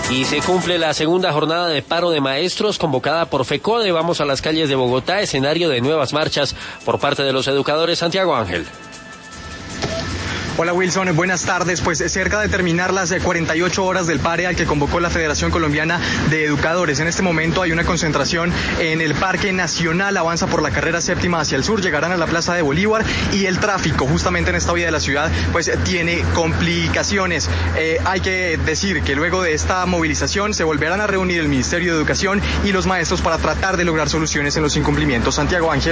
Y se cumple la segunda jornada de paro de maestros convocada por FECODE. Vamos a las calles de Bogotá, escenario de nuevas marchas por parte de los educadores. Santiago Ángel. Hola Wilson, buenas tardes. Pues cerca de terminar las 48 horas del pare al que convocó la Federación Colombiana de Educadores. En este momento hay una concentración en el Parque Nacional, avanza por la carrera séptima hacia el sur, llegarán a la Plaza de Bolívar y el tráfico justamente en esta vía de la ciudad pues tiene complicaciones. Hay que decir que luego de esta movilización se volverán a reunir el Ministerio de Educación y los maestros para tratar de lograr soluciones en los incumplimientos. Santiago Ángel.